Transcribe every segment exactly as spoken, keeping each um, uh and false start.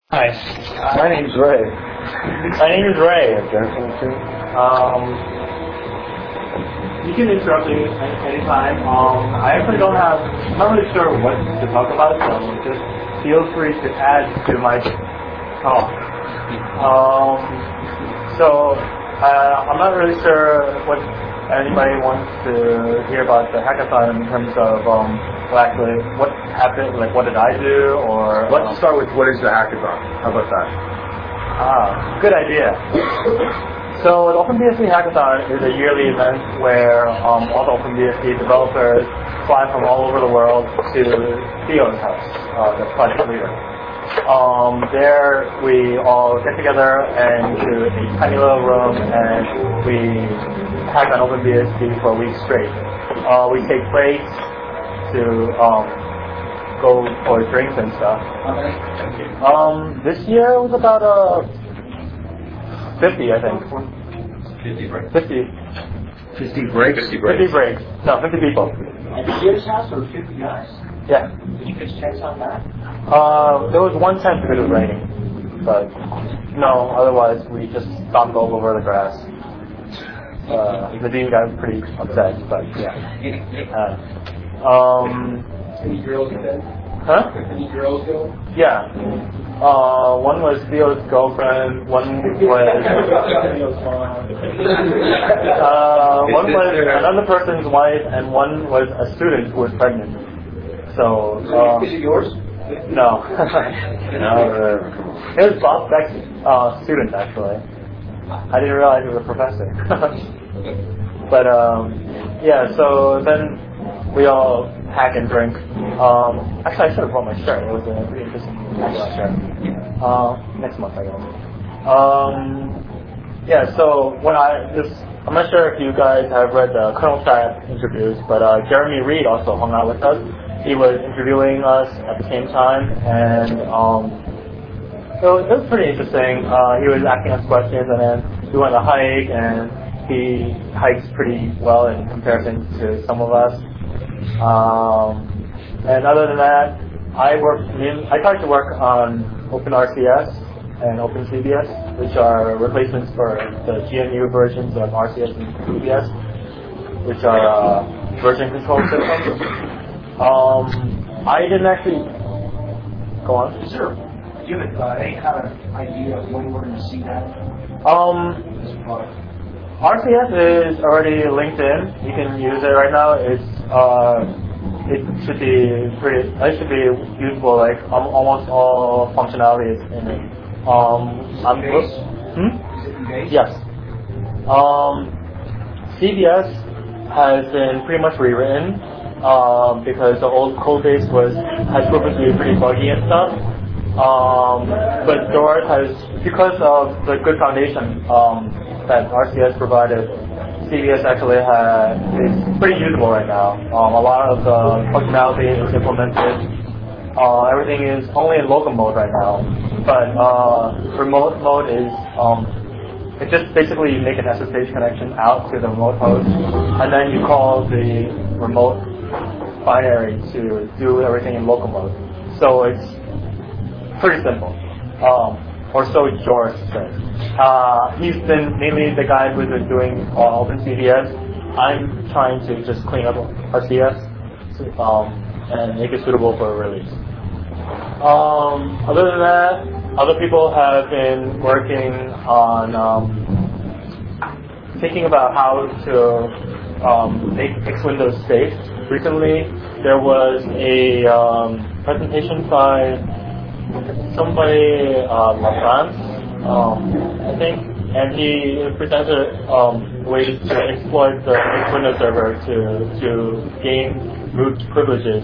Hi, My name's Ray. my name is Ray. Jensen. Um, you can interrupt me at any time. Um, I actually don't have, I'm not really sure what to talk about, so just feel free to add to my talk. Um, so, uh, I'm not really sure what anybody wants to hear about the hackathon in terms of um, what actually, what happened, like what did I do, or... Let's start with what is the hackathon? How about that? Ah, good idea. So the OpenBSD Hackathon is a yearly event where um, all the OpenBSD developers fly from all over the world to Theo's house, uh, the project leader. Um, there we all get together into a tiny little room and we hack on OpenBSD for a week straight. Uh, we take breaks to um, go for drinks and stuff. Um, this year it was about uh, fifty, I think. fifty breaks. fifty. fifty breaks? fifty breaks. fifty breaks. No, fifty people. At the kid's house or fifty guys? Yeah. Did you pitch tents on that? Uh, there was one tent because it was raining, but no, otherwise we just stomped all over the grass. Uh, the dean got pretty upset, but yeah. Uh, um, Any girls go? huh? Any girls go? Yeah. Uh, one was Theo's girlfriend, one was, uh, one was another person's wife, and one was a student who was pregnant. So, uh, Is it yours? no. No, uh, come on. It was Bob Beck's uh, student, actually. I didn't realize he was a professor. But, um, yeah, so then we all hack and drink. Um, actually, I should have brought my shirt. It was a pretty interesting shirt. Uh, next month, I guess. Um, yeah, so when I this, I'm not sure if you guys have read the Kernel Chat interviews, but uh, Jeremy Reed also hung out with us. He was interviewing us at the same time, and um, so it was pretty interesting. Uh, he was asking us questions, and then we went on a hike, and he hikes pretty well in comparison to some of us. Um, and other than that, I work. I tried to work on OpenRCS and OpenCBS, which are replacements for the G N U versions of R C S and C B S, which are uh, version control systems. Um, I didn't actually go on. Sure. Do you have uh, any kind of idea of when we're going to see that? Um, This product? R C S is already linked in. You can use it right now. It's uh, it should be pretty. It should be usable. Like um, almost all functionality is in it. Um, I'm. Base? Hmm? Is it in base? Yes. Um, C B S has been pretty much rewritten um, because the old code base was has proven to be pretty buggy and stuff. Um, but Dart has, because of the good foundation um, that R C S provided, C B S actually has, is pretty usable right now. Um, a lot of the functionality is implemented. Uh, everything is only in local mode right now, but uh, remote mode is um, it just basically you make an S S H connection out to the remote host, and then you call the remote binary to do everything in local mode. So it's pretty simple, um, or so George says. Uh, he's been mainly the guy who's been doing uh, OpenCBS. I'm trying to just clean up R C S um, and make it suitable for release. Um, other than that, other people have been working on um, thinking about how to um, make X Windows safe. Recently, there was a um, presentation by somebody, uh, LaFrance, um, I think, and he presented um, ways to exploit the X Windows server to to gain root privileges,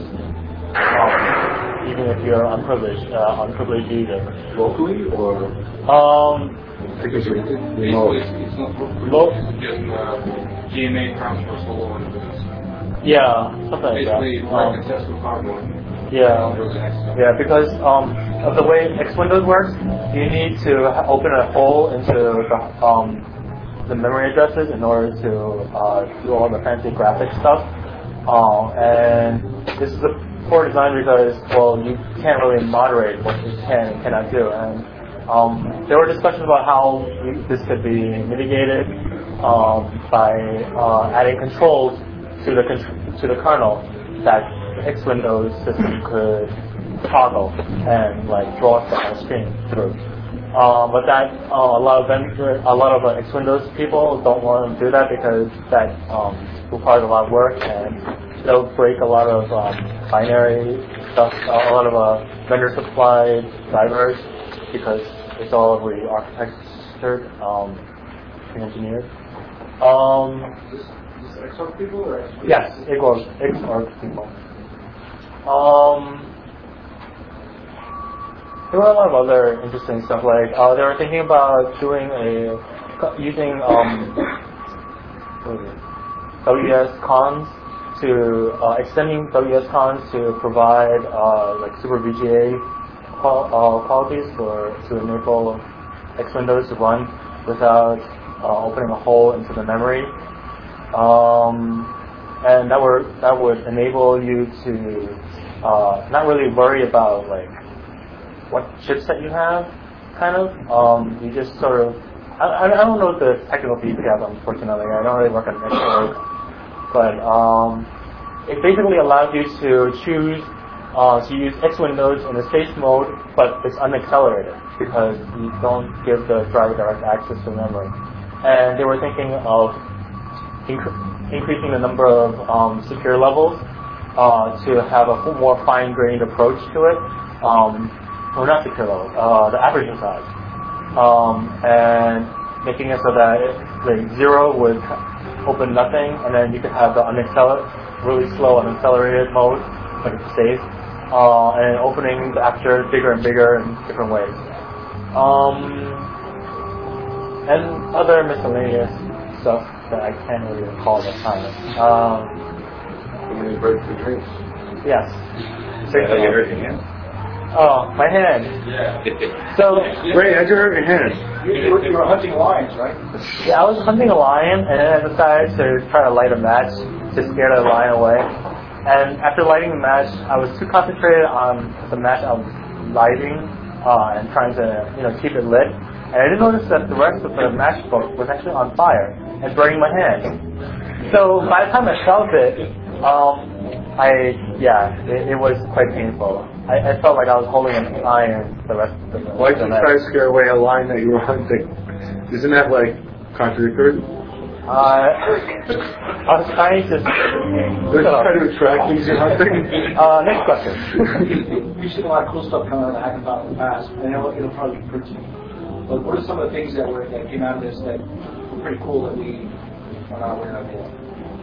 um, even if you're unprivileged, uh, unprivileged user. Locally or? Um, Because Basically, remote. it's not for Lo- it's just uh, G M A transfer solo on Windows. yeah, something like that. Basically, Um, like a test of hardware. Yeah, yeah, because um, of the way X Windows works, you need to ha- open a hole into the um, the memory addresses in order to uh, do all the fancy graphic stuff. Uh, and this is a poor design because, well, you can't really moderate what you can and cannot do. And um, there were discussions about how this could be mitigated um, by uh, adding controls to the con- to the kernel that the X Windows system could toggle and like draw stuff on the screen through. Uh, but that uh, a lot of vendor, a lot of uh, X Windows people don't want to do that because that um, requires a lot of work and they'll break a lot of um, binary stuff, a lot of uh, vendor supplied drivers because it's all re-architectured, um, engineered. Um, Is this, is this X O R G people or X O R G? yes, X O R G, X O R G people. Um, There were a lot of other interesting stuff, like uh, they were thinking about doing a using um, what is it? W S cons to uh, extending W S cons to provide uh, like super V G A qual- uh, qualities for to enable X Windows to run without uh, opening a hole into the memory, um, and that were that would enable you to uh, not really worry about like what chipset you have, kind of. Um, you just sort of, I, I don't know the technical details, unfortunately. I don't really work on X O R G. But um, it basically allows you to choose uh, to use X Windows in the safe mode, but it's unaccelerated because you don't give the driver direct access to memory. And they were thinking of inc- increasing the number of um, secure levels uh, to have a more fine-grained approach to it. Um, Or not secure level, uh, the aperture size, um, and making it so that it, like zero would open nothing, and then you could have the unaccelerated, really slow unaccelerated mode, like it's safe, uh, and opening the aperture bigger and bigger in different ways, um, and other miscellaneous stuff that I can't really recall at the time. Um, Any break for drinks? yes. Say how you hurt your hand. Oh, my hand. Yeah. So. Ray, how'd you hurt your hand? You, you, were, you were hunting lions, right? Yeah, I was hunting a lion, and then I decided to try to light a match to scare the lion away. And after lighting the match, I was too concentrated on the match I was lighting uh, and trying to, you know, keep it lit. And I didn't notice that the rest of the matchbook was actually on fire and burning my hand. So by the time I felt it, um, I yeah, it, it was quite painful. I, I felt like I was holding an iron the rest of the night. Why'd you try to scare away a lion that you were hunting? Isn't that like contradictory? Uh, I was trying to. They're trying to attract things you're hunting? Uh, next question. We've seen a lot of cool stuff coming out of the hackathon in the past, and it'll, it'll probably be pretty. But what are some of the things that were that came out of this that were pretty cool that we are not aware of yet?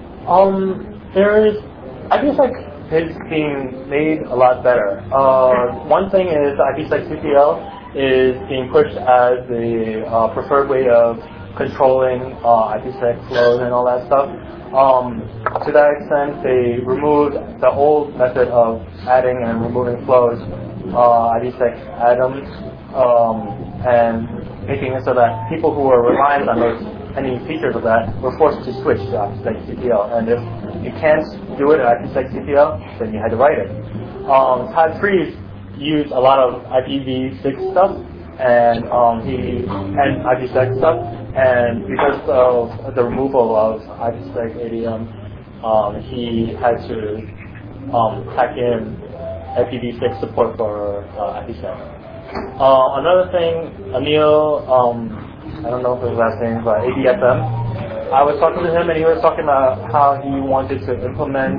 Um, there is. I feel like it's being made a lot better. Uh, one thing is I P sec C P L is being pushed as the uh, preferred way of controlling uh, I P sec flows and all that stuff. Um, to that extent, they removed the old method of adding and removing flows, uh, I P sec atoms, um, and making it so that people who are reliant on those any features of that were forced to switch to I P sec C P L. And if you can't do it in I P sec C P L, then you had to write it. Um, Todd Freeze used a lot of I P v six stuff and um, he and I P sec stuff, and because of the removal of I P sec A D M, um, he had to um, pack in I P v six support for uh, I P sec. Uh, another thing, Anil, um, I don't know if his last name, but A D F M. I was talking to him and he was talking about how he wanted to implement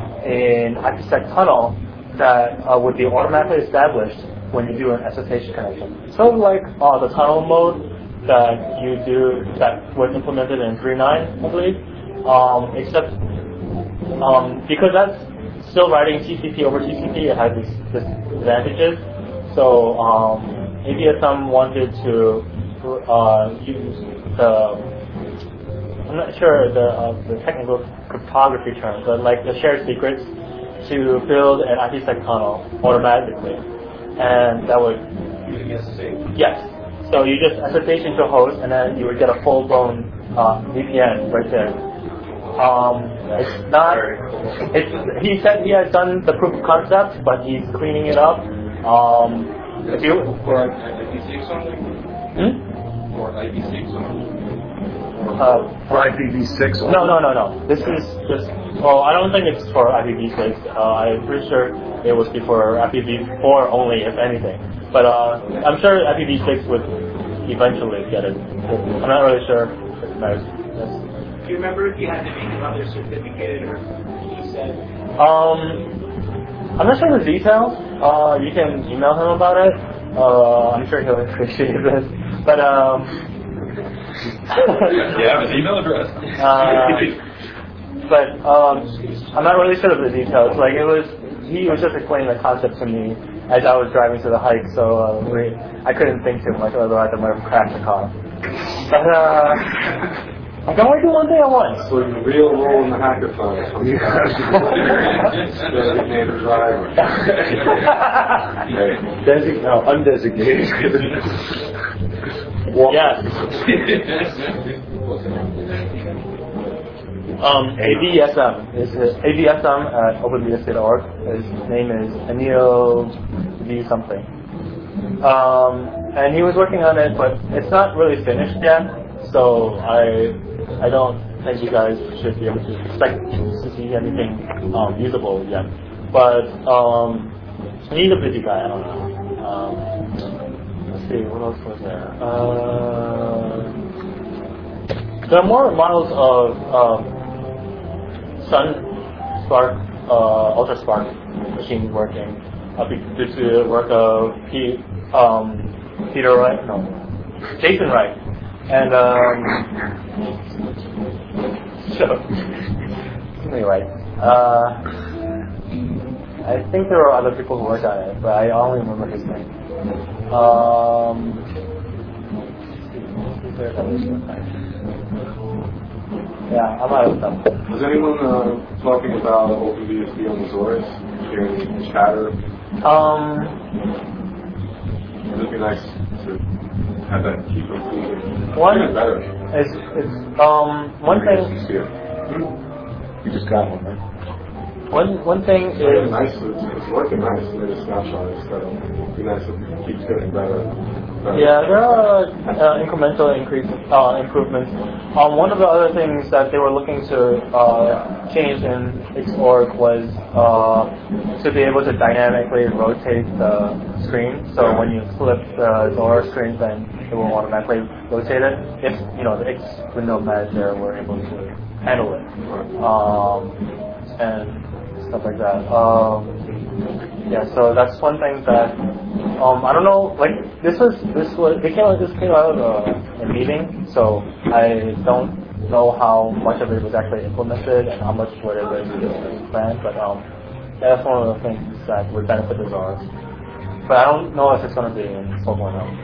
an I P sec tunnel that uh, would be automatically established when you do an S S H connection. Sort of like uh, the tunnel mode that you do, that was implemented in three point nine, I believe. Um, except um, because that's still writing T C P over T C P, it has these, these advantages. So um, A D S M wanted to uh, use the I'm not sure the uh, the technical cryptography term, but like the shared secrets to build an I P sec tunnel automatically, and that would Using S S H? yes. So you just S S H into a host, and then you would get a full-blown uh, V P N right there. Um, it's not. It's. He said he has done the proof of concept, but he's cleaning it up. Um, if you. For I P six only? Hmm? For I P six only? Uh, For I P v six? no, no, no, no. This is just. Well, I don't think it's for I P v six. Uh, I'm pretty sure it was before I P v four only, if anything. But uh, I'm sure I P v six would eventually get it. I'm not really sure if it matters. Yes. Do you remember if you had to make another certificate or he said? Um, I'm not sure the details. Uh, you can email him about it. Uh, I'm sure he'll appreciate this. But um, Yeah, his email address. uh, but um, I'm not really sure of the details. Like it was, he was just explaining the concept to me as I was driving to the hike. So uh, we, I couldn't think too much, otherwise I might have crashed the car. But uh. I can only do one thing at once. So the real role in the hackathon is when you have designated driver. Hey, design, no, undesignated. Yes. Um, A V S M is A V S M at open B S D dot org. His name is Anil V something. Um, and he was working on it, but it's not really finished yet. So I I don't think you guys should be able to expect to see anything um, usable yet. But um, he's a busy guy. I don't know. Um, let's see, what else was there? Uh, there are more models of um, Sun Spark, uh, Ultra Spark machines working. Uh, due to the work of P, um, Peter Wright, no, Jason Wright. And, um, so, anyway, uh, I think there were other people who worked on it, but I only remember his name. Um, yeah, I'm out of stuff. Was anyone uh, talking about OpenBSD on the Zores? Hearing chatter? Um, It'd be nice to have that keep improving. one Getting better. is, is, um, one thing, You just got one, right? one, one thing It's working is, nice. It's, it's working nice. I made a snapshot. It's uh, it'd be nice if it keeps getting better. better. yeah, there are uh, incremental increase, uh, improvements. Um, one of the other things that they were looking to uh, change in Xorg was uh, to be able to dynamically rotate the screen. So when you flip the door screen, then it will automatically rotate it. If you know the X window manager were able to handle it, um, and stuff like that. Um, yeah, so that's one thing that um, I don't know. Like this was this was it came this came out of a, a meeting, so I don't know how much of it was actually implemented and how much what it was planned. But um, that's one of the things that would benefit the czars. But I don't know if it's going to be in four point oh.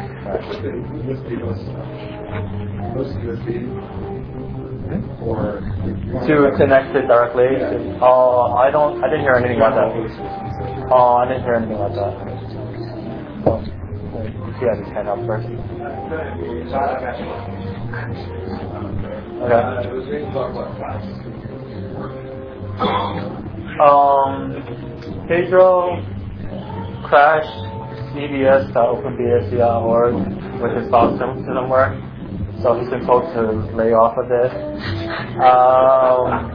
Or to connect it directly. Oh, I don't. I didn't hear anything about that. Oh, I didn't hear anything about that. Oh, wait, you see, I just hand up first. Okay. Um, Pedro crashed C B S dot open B S D dot org with his file system work. So he's been told to lay off of this. Um,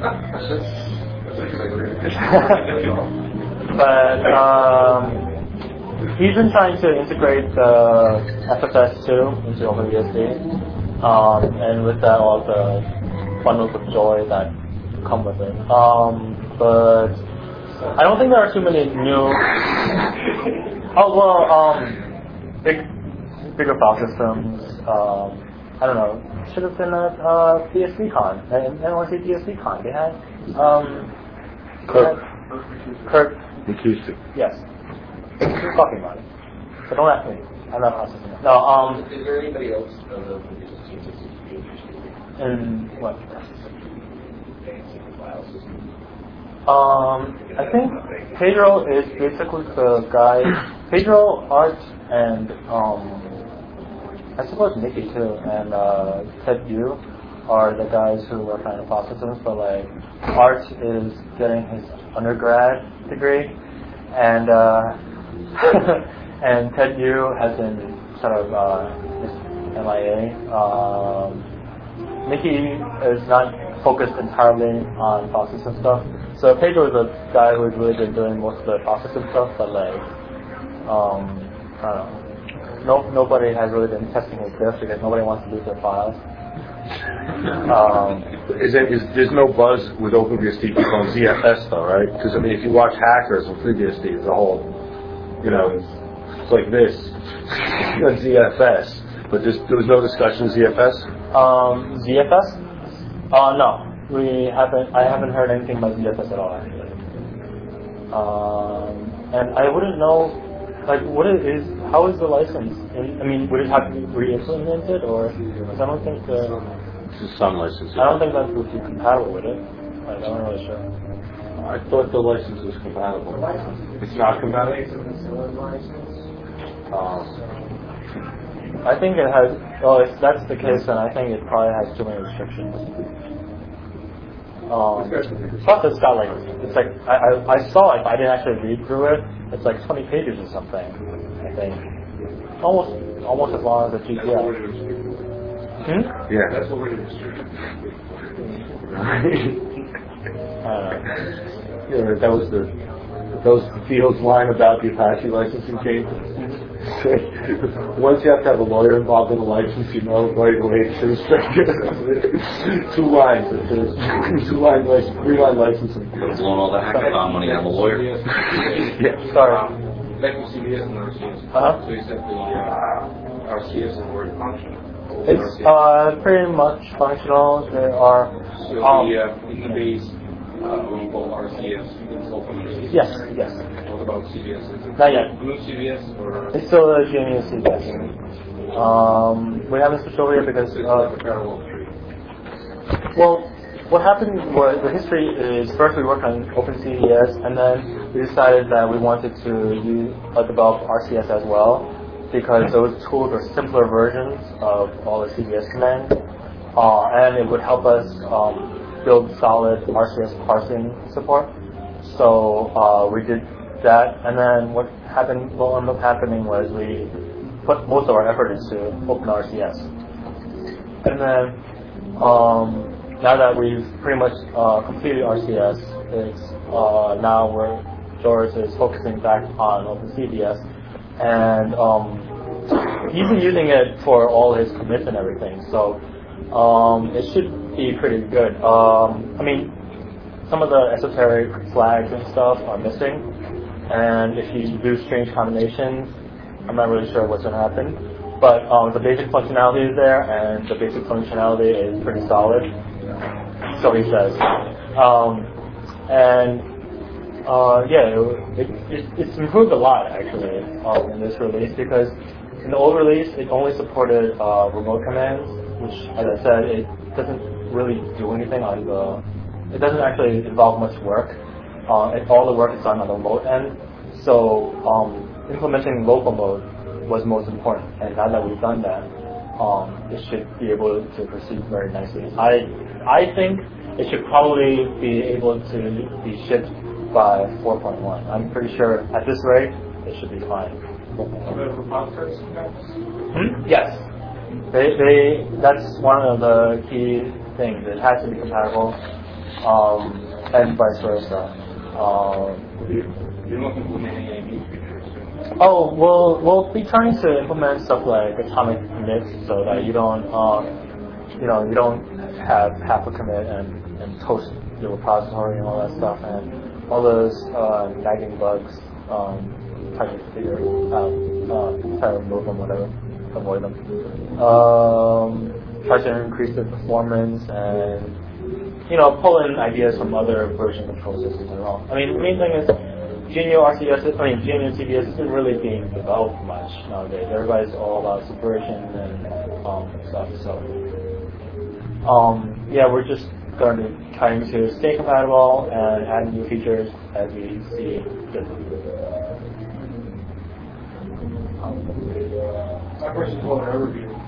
but um, he's been trying to integrate the F F S two into OpenBSD, um, and with that all the bundles of joy that come with it. Um, but I don't think there are too many new. Oh well, um, big, bigger file systems. Um, I don't know. Should have been at uh, BSDCon. I don't want to say BSDCon. They had um, Kirk. Kirk. Acoustic. Yes. We're talking about it. So don't ask me. I'm not processing it. No. Um. Is there anybody else of the In what? Um. I think Pedro is basically the guy. Pedro, Art, and um. I suppose Nikki too, and uh, Ted Yu are the guys who work on the file systems, but like Art is getting his undergrad degree, and uh, and Ted Yu has been sort of uh, M I A. Um, Mickey is not focused entirely on file system stuff. So Pedro is a guy who's really been doing most of the file system stuff, but like, um, I don't know. No, nobody has really been testing his diff because nobody wants to lose their files. Um, is it, is, there's no buzz with OpenBSD called Z F S though, right? Because I mean, if you watch Hackers on FreeBSD, it's a whole, you know, it's like this, on Z F S. But there's, there was no discussion of Z F S? Um, Z F S? Uh, no. We haven't, I haven't heard anything about Z F S at all, actually. Um, and I wouldn't know, like, what it is, how is the license? In, I mean, would it have to be re-implemented, or, because I don't think the, Just some licenses. I don't think that would be compatible with it. Like, I'm not really sure. I thought the license was compatible. It's not compatible? Um, I think it has, well, if that's the case, then I think it probably has too many restrictions. Um, plus it's got like, it's like, I, I, I saw it, but I didn't actually read through it. It's like twenty pages or something, I think. Almost, almost as long as the G P S. Hmm? yeah. That's what we're doing. I don't know. Yeah, that was the, that was the Fields line about the Apache licensing changes. Once you have to have a lawyer involved in a license, you know right away it should have two lines. Two line license, three line licensing. Blowing all the hackathon money on the lawyer. Yeah. Sorry. Back to C B S and R C S. Uh-huh. So you said the uh, R C S is already functional. It's uh, pretty much functional. There are. So Um, the uh, in the base, uh, we call R C S. It's all from R C S. yes, yes. What about C B S? Is it Not yet. Blue C B S or? It's still a G N U C B S. Um, we haven't switched over yet because. It's Uh, like a parallel tree. well, what happened was the history is first we worked on OpenCDS, and then we decided that we wanted to use, uh, develop R C S as well, because those tools are simpler versions of all the C B S commands, uh, and it would help us um, build solid R C S parsing support. So uh, we did that, and then what happened? What ended up happening was we put most of our effort into OpenRCS, and then um, now that we've pretty much uh, completed R C S, it's uh, now we're George is focusing back on OpenCDS, and um, he's been using it for all his commits and everything. So um, it should be pretty good. Um, I mean, some of the esoteric flags and stuff are missing, and if you do strange combinations, I'm not really sure what's going to happen. But um, the basic functionality is there, and the basic functionality is pretty solid. So he says. Um, and uh, yeah, it, it, it's improved a lot actually um, in this release, because in the old release it only supported uh, remote commands, which, as I said, it doesn't really do anything on the. It doesn't actually involve much work. Uh, it, all the work is done on the remote end. So um, implementing local mode was most important, and now that we've done that, um, it should be able to proceed very nicely. I I think it should probably be able to be shipped by four point one. I'm pretty sure at this rate it should be fine. Hmm? Yes, they they that's one of the key things. It has to be compatible, um, and vice versa. Um, You're not implementing any new features. Oh, we'll we'll be trying to implement stuff like atomic commits, so that you don't, uh, you know, you don't have half a commit and, and toast your repository and all that stuff, and all those uh, nagging bugs. Um, try to figure out, uh, try to remove them, whatever, avoid them. Um, try to increase the performance and, you know, pull in ideas from other version control systems and all. I mean, the main thing is. G N U R C S, I mean, G N U C B S isn't really being developed much nowadays. Everybody's all about subversion and um, stuff. So, um, yeah, we're just going to be trying to stay compatible and add new features as we see fit. My question is called an overview.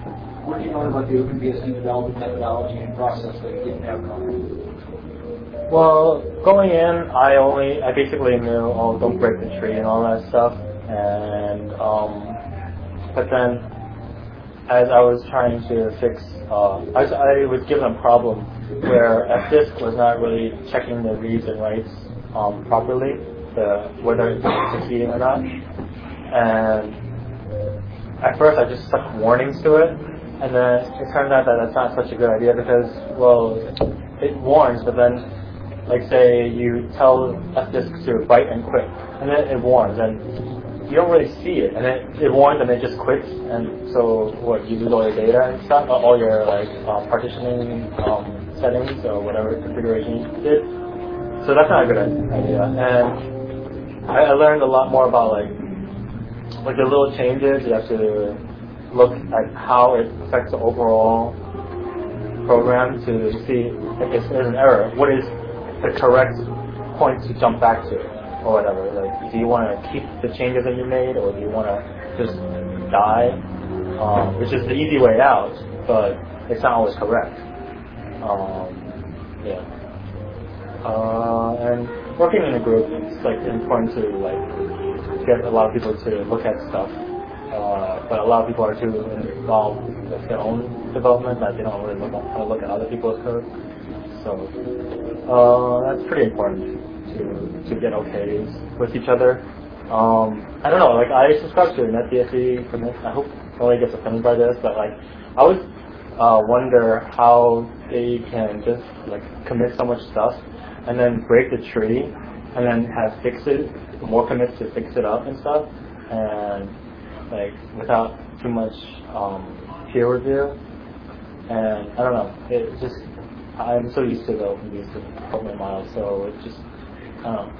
What do you know about the OpenBSD development methodology and process that you didn't have going? Well, going in, I only, I basically knew, oh, don't break the tree and all that stuff. And, um, but then, as I was trying to fix, uh, I, was, I was given a problem where fdisk was not really checking the reads and writes um, properly, the, whether it's succeeding or not. And at first, I just stuck warnings to it. And then it turned out that that's not such a good idea because, well, it warns, but then, like say you tell fdisk to write and quit, and then it warns, and you don't really see it, and it, it warns and it just quits, and so what, you lose all your data and stuff, all your like uh, partitioning um, settings or whatever configuration you did. So that's not a good idea. And I, I learned a lot more about like like the little changes. You have to look at how it affects the overall program to see if there's an error. What is the correct point to jump back to, or whatever. Like, do you want to keep the changes that you made, or do you want to just die? Um, which is the easy way out, but it's not always correct. Um, yeah. Uh, and working in a group, it's like important to like get a lot of people to look at stuff. Uh, but a lot of people are too involved with their own development that they don't really look at, uh, look at other people's code. So uh, that's pretty important to to get okays with each other. Um, I don't know, like I subscribe to NetBSD commit. I hope nobody gets offended by this, but like I always uh, wonder how they can just like commit so much stuff and then break the tree and then have fix it, more commits to fix it up and stuff, and like without too much um, peer review. And I don't know, it just. I'm so used to the OpenBSD development model, so it's just, I don't know,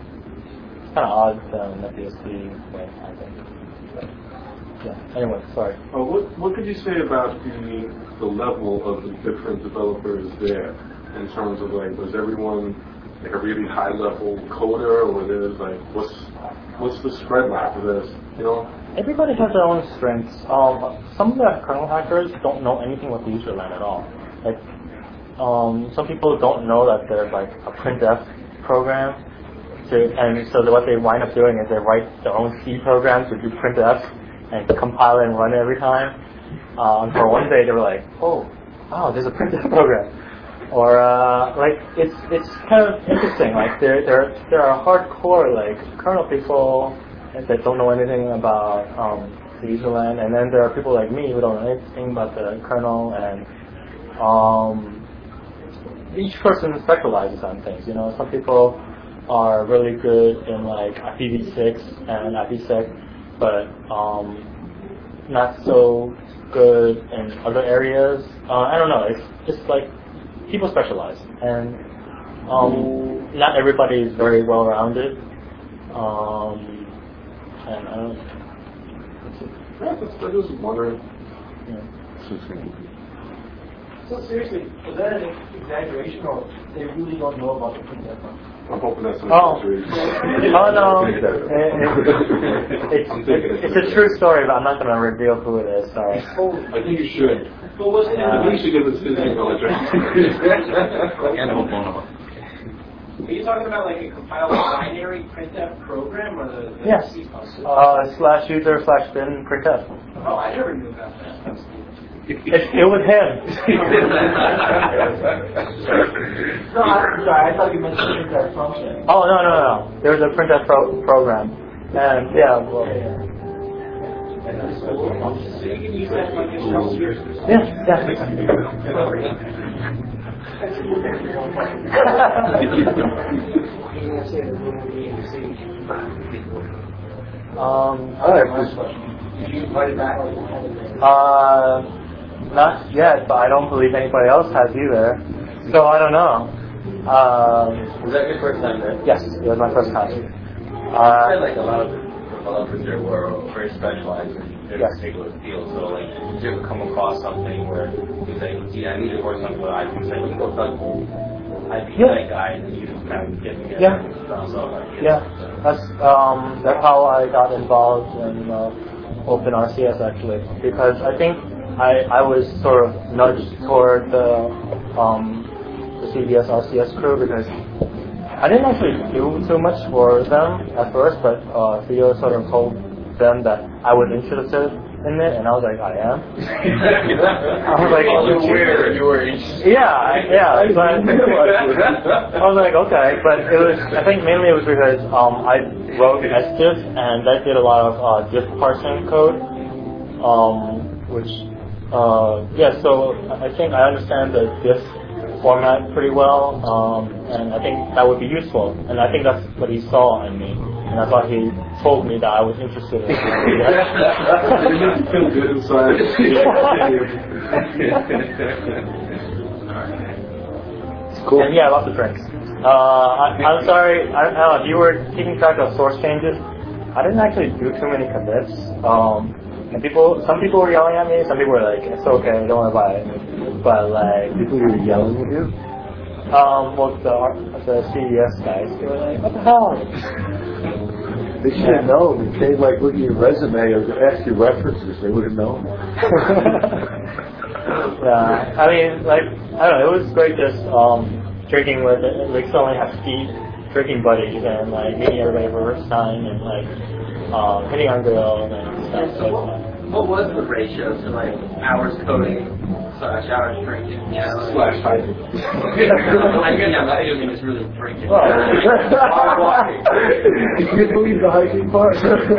it's kind of odd the NetBSD way, I think. But, yeah, anyway, sorry. Uh, what, what could you say about the, the level of the different developers there in terms of like, was everyone like a really high level coder, or there's like, what's what's the spread like for this, you know? Everybody has their own strengths. Um, some of the kernel hackers don't know anything about the userland at all. Like, Um, some people don't know that there's like a printf program, to, and so what they wind up doing is they write their own C program to do printf and compile it and run it every time. Uh, and for one day they were like, oh, wow, there's a printf program, or uh, like it's it's kind of interesting. Like there there there are hardcore like kernel people that don't know anything about um, the userland, and then there are people like me who don't know anything about the kernel and. Um, Each person specializes on things, you know. Some people are really good in like I P v six and IPsec, but um, not so good in other areas. Uh, I don't know. It's just like people specialize, and um, not everybody is very well rounded. Um, and I don't. Yeah, that's, I was wondering. Yeah. So seriously, is that an exaggeration, or they really don't know about the printf? I'm hoping that's an Oh. exaggeration. Oh no, it, it, it's, it's, it's a true story, but I'm not going to reveal who it is. Sorry. I think you should. But what's the I think you should give us his email address. And a phone number. Are you talking about like a compiled binary printf program, or the, the Yes. C plus? Uh, slash user slash bin printf. Oh, I never knew about that. It, it was him. No, I'm sorry. I thought you meant the printf function. Oh no no no! There was a printf pro- program, and yeah, well, yeah, So you can use that like in trouble here. yeah, yeah. um, All right. Did you write it back? uh, not yet, but I don't believe anybody else has either. So I don't know. Um, Was that your first time there? yes, it was my first time. I feel Uh, like a lot of developers there were very specialized in their Yes. particular field. So like, did you ever come across something where you say, gee, I need to work something with I P sec, you go talk to I P Yeah. sec guy, and you just kind of get together Yeah. and bounce off ideas. Yeah, that's um, that's how I got involved in uh, OpenRCS actually, because I think I I was sort of nudged toward the um, the C B S R C S crew because I didn't actually do too much for them at first, but uh, Theo sort of told them that I was interested in it, and I was like, I am. I was like, you were weird. You were interested. yeah, yeah. But I was like, okay, but it was. I think mainly it was because um, I wrote S diff, and that did a lot of uh, diff parsing code, um, which uh, yeah. So I think I understand the diff format pretty well, um, and I think that would be useful. And I think that's what he saw in me, and that's why he told me that I was interested in it. It makes you feel good inside. Cool. And yeah, lots of drinks. Uh, I, I'm sorry, I don't know, if you were keeping track of source changes, I didn't actually do too many commits. Um, and people, some people were yelling at me, some people were like, it's okay, don't worry about it. But like, People were yelling at you? um, well, the, the C D S guys, they were like, what the hell? They should have known. If they like look at your resume or ask you references, they would have known. Yeah, I mean, like, I don't know, it was great just um, drinking with, like, so many hefty drinking buddies and like meeting everybody for the first time and like um, hitting on girls and stuff. So what, what was the ratio to like hours coding slash hours drinking? Yeah, like, Slash typing. I mean, I'm not assuming it's really drinking. Well, You can believe the hiking part?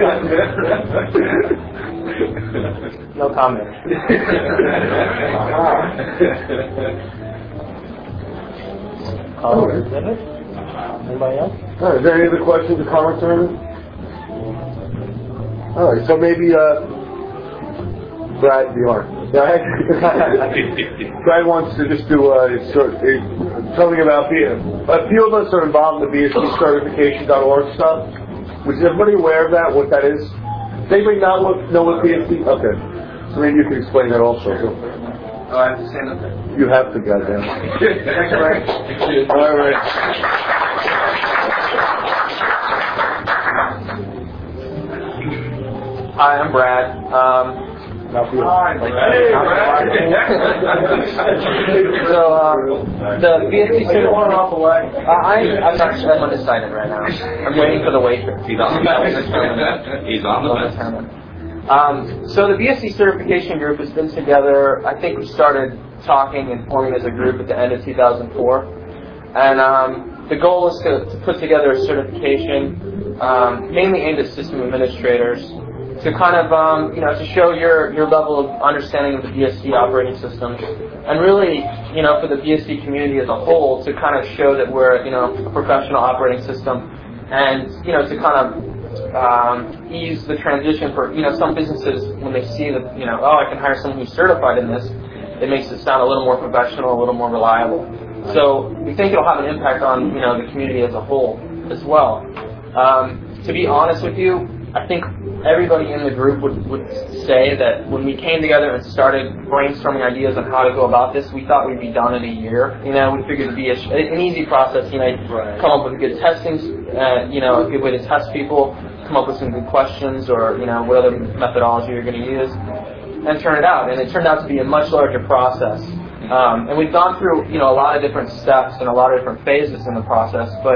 no comment. Oh, Um, is that it? Anybody else? All right, is there any other questions or comments or anything? All right, so maybe uh, Brad, you are. Yeah, Brad wants to just do uh, sort of, uh, something about B S. A few of us are involved in the B S C certification dot org stuff. Was everybody aware of that? What that is? Does anybody not know what B S C? Okay, so maybe you can explain that also. So. Oh, I have to stand up there. You have to, goddamn. Thanks, Frank. All right. Hi, I'm Brad. Um, Hi, so uh, the B S C certification. Uh, I I'm not I'm undecided right now. I'm waiting for the waitress. He's on the bus. He's on the bus. Um, so the B S C certification group has been together. I think we started talking and forming as a group at the end of two thousand four, and um, the goal is to, to put together a certification um, mainly aimed at system administrators to kind of um, you know to show your your level of understanding of the B S C operating system, and really you know for the B S C community as a whole to kind of show that we're you know a professional operating system, and you know to kind of Um, ease the transition for, you know, some businesses when they see that, you know, oh, I can hire someone who's certified in this, it makes it sound a little more professional, a little more reliable. So we think it'll have an impact on, you know, the community as a whole as well. Um, to be honest with you, I think everybody in the group would, would say that when we came together and started brainstorming ideas on how to go about this, we thought we'd be done in a year. You know, we figured it'd be a, an easy process, you know, Right. come up with a good testing, uh, you know, a good way to test people, come up with some good questions or, you know, what other methodology you're going to use, and turn it out. And it turned out to be a much larger process. Um, and we've gone through, you know, a lot of different steps and a lot of different phases in the process, but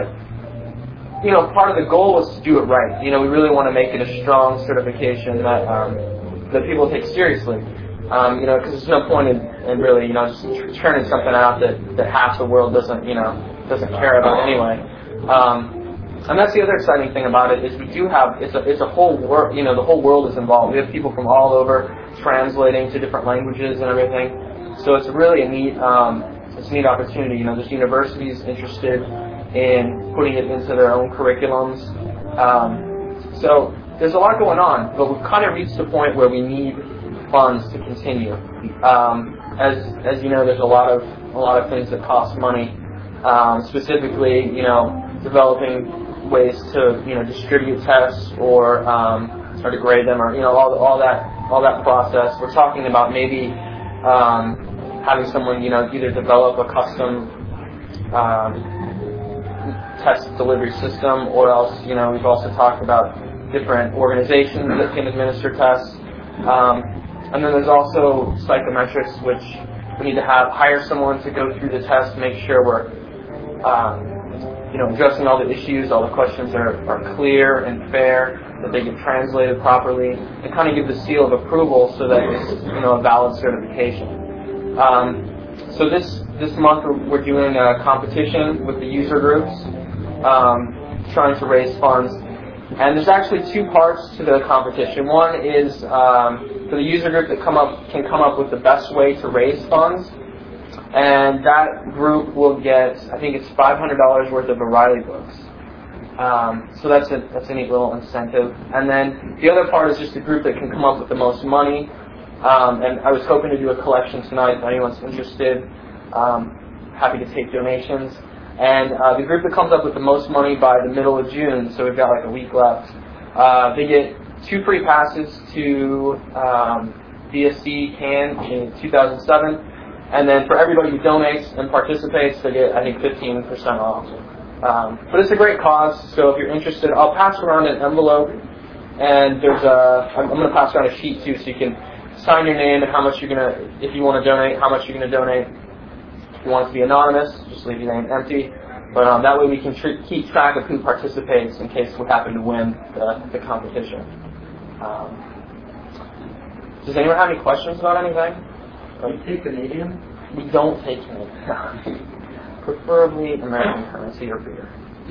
you know, part of the goal was to do it right. You know, we really want to make it a strong certification that um, that people take seriously. Um, you know, because there's no point in, in really, you know, just churning something out that, that half the world doesn't, you know, doesn't care about anyway. Um, and that's the other exciting thing about it is we do have it's a it's a whole world. You know, the whole world is involved. We have people from all over translating to different languages and everything. So it's really a neat um, it's a neat opportunity. You know, there's universities interested in putting it into their own curriculums. Um, so there's a lot going on, but we've kind of reached the point where we need funds to continue. Um, as as you know, there's a lot of a lot of things that cost money. Um, specifically, you know, developing ways to you know distribute tests or um, or to grade them, or you know all all that all that process. We're talking about maybe um, having someone you know either develop a custom um, test delivery system, or else, you know, we've also talked about different organizations that can administer tests. Um, and then there's also psychometrics, which we need to have hire someone to go through the test to make sure we're um, you know, addressing all the issues, all the questions are, are clear and fair, that they get translated properly, and kind of give the seal of approval so that it's, you know, a valid certification. Um, so this this month we're, we're doing a competition with the user groups, um, trying to raise funds. And there's actually two parts to the competition. One is um, for the user group that come up can come up with the best way to raise funds. And that group will get, I think it's five hundred dollars worth of O'Reilly books. Um, so that's a that's a neat little incentive. And then the other part is just the group that can come up with the most money. Um, and I was hoping to do a collection tonight. If anyone's interested, um, happy to take donations. And uh, the group that comes up with the most money by the middle of June, so we've got like a week left, uh, they get two free passes to um, B S C Cannes in two thousand seven. And then for everybody who donates and participates, they get, I think, fifteen percent off. Um, but it's a great cause, so if you're interested, I'll pass around an envelope, and there's a, I'm going to pass around a sheet too, so you can sign your name and how much you're going to, if you want to donate, how much you're going to donate. If you want it to be anonymous, just leave your name empty. But um, that way we can tr- keep track of who participates in case we happen to win the, the competition. Um, does anyone have any questions about anything? Do you take Canadian? We don't take Canadian. Preferably American currency or beer.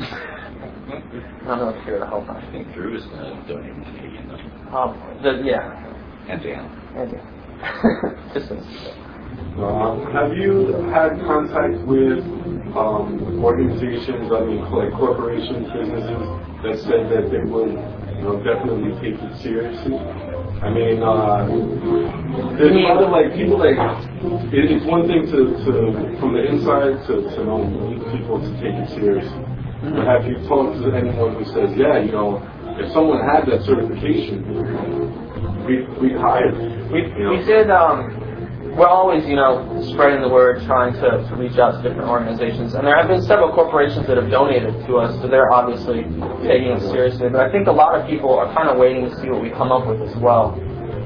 I don't know if you're to help out. I think Drew is going to donate Canadian though. Um, the, yeah. And Dan. And Dan. Just a Uh, have you had contact with um, organizations, I mean, like corporations, businesses that said that they would, you know, definitely take it seriously? I mean, uh, there's a lot of like people like it, it's one thing to, to from the inside to, to know people to take it seriously. But have you talked to anyone who says, yeah, you know, if someone had that certification, we we hire. We you know? we did. Um, we're always, you know, spreading the word, trying to, to reach out to different organizations, and there have been several corporations that have donated to us, so they're obviously taking it seriously. But I think a lot of people are kind of waiting to see what we come up with as well.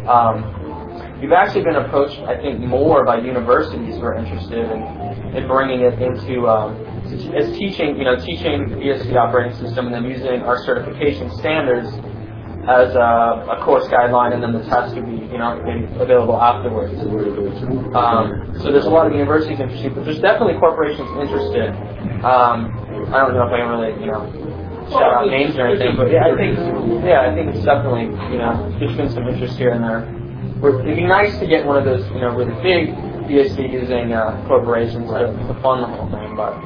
Um, we've actually been approached, I think, more by universities who are interested in, in bringing it into um, as teaching, you know, teaching the B S C operating system and then using our certification standards as a, a course guideline, and then the test would be, you know, maybe available afterwards. Um, so there's a lot of universities interested, but there's definitely corporations interested. Um, I don't know if I can really, you know, shout out names or anything, but yeah, I think, yeah, I think it's definitely, you know, there's been some interest here and there. We're, it'd be nice to get one of those, you know, really big B S C using uh, corporations to, to fund the whole thing, but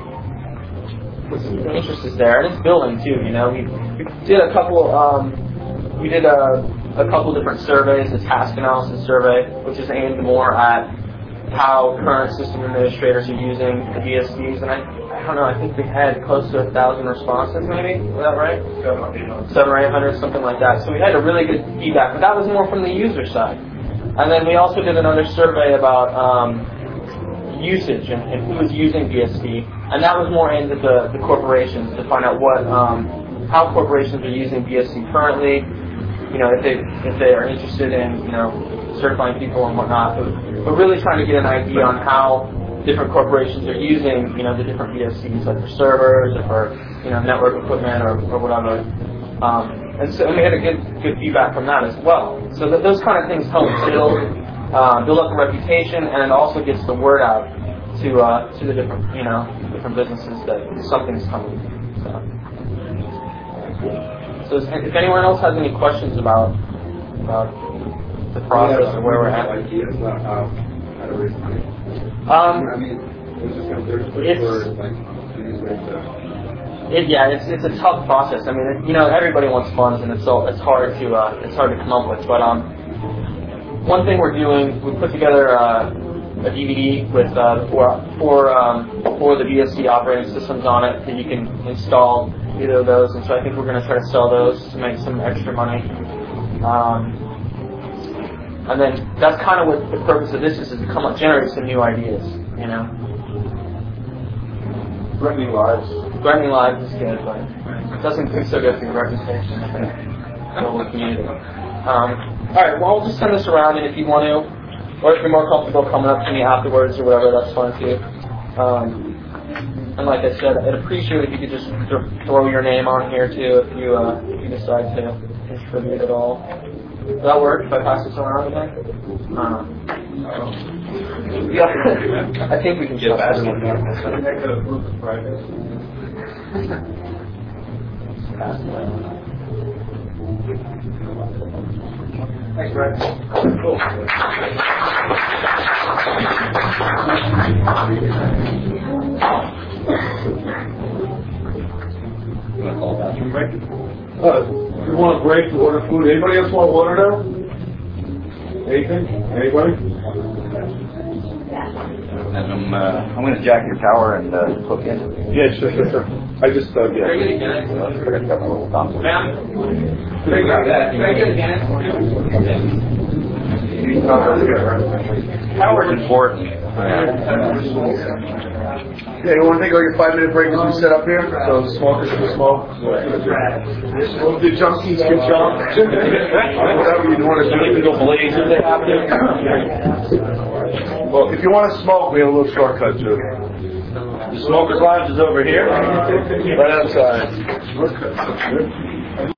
the interest is there, and it's building too. You know, we, we did a couple. Um, We did a, a couple different surveys, a task analysis survey, which is aimed more at how current system administrators are using the B S Ds, and I, I don't know, I think we had close to a thousand responses maybe, is that right? Seven or eight hundred, something like that. So we had a really good feedback, but that was more from the user side. And then we also did another survey about um, usage and, and who is using B S D, and that was more aimed at the, the corporations to find out what, um, how corporations are using B S D currently. You know, if they if they are interested in, you know, certifying people and whatnot, but, but really trying to get an idea on how different corporations are using, you know, the different B S Ds, like for servers or for, you know, network equipment or, or whatever. Um, and so and we had a good good feedback from that as well. So that those kind of things help build uh, build up a reputation, and it also gets the word out to uh, to the different, you know, different businesses that something's coming. So. So if anyone else has any questions about about the process yeah, or where we're at, ideas about how, how to raise money. Um, I mean, it's just kind of, there's it's, like these ways to. It, yeah, it's it's a tough process. I mean, it, you know, everybody wants funds, and it's so it's hard to uh, it's hard to come up with. But um, one thing we're doing, we put together uh, a D V D with uh, four four um, four of the B S D operating systems on it that you can install. Either of those, and so I think we're going to try to sell those to make some extra money. Um, and then that's kind of what the purpose of this is, is to come up, generate some new ideas, you know. Threatening lives. Threatening lives is good, but it doesn't do so good for your reputation in the global community. Um, right, well, I'll just send this around, and if you want to, or if you're more comfortable coming up to me afterwards or whatever, that's fine too. Um, and like I said, I'd appreciate it if you could just th- throw your name on here too if you uh, if you decide to contribute at all. Does that work if I pass this around again? Uh, yeah, I think we can get past it. Thanks, Brad. Cool. You want to call a bathroom break? Uh, if you want a break to order food, anybody else want water now? Anything? Anybody? And I'm, uh, I'm going to jack your tower and uh, hook in. Yeah, sure, sure, sure. I just, uh, yeah. Very good, Dennis. I forgot to got my little console. Ma'am? Very good, Very good, Dennis. Tower's important. Yeah, you want to take like a five minute break as we set up here? So the smokers can smoke. The junkies can jump. Whatever you want to do. They can go blaze if they have to. Well, if you want to smoke, we have a little shortcut too. The smoker's lounge is over here. Right outside.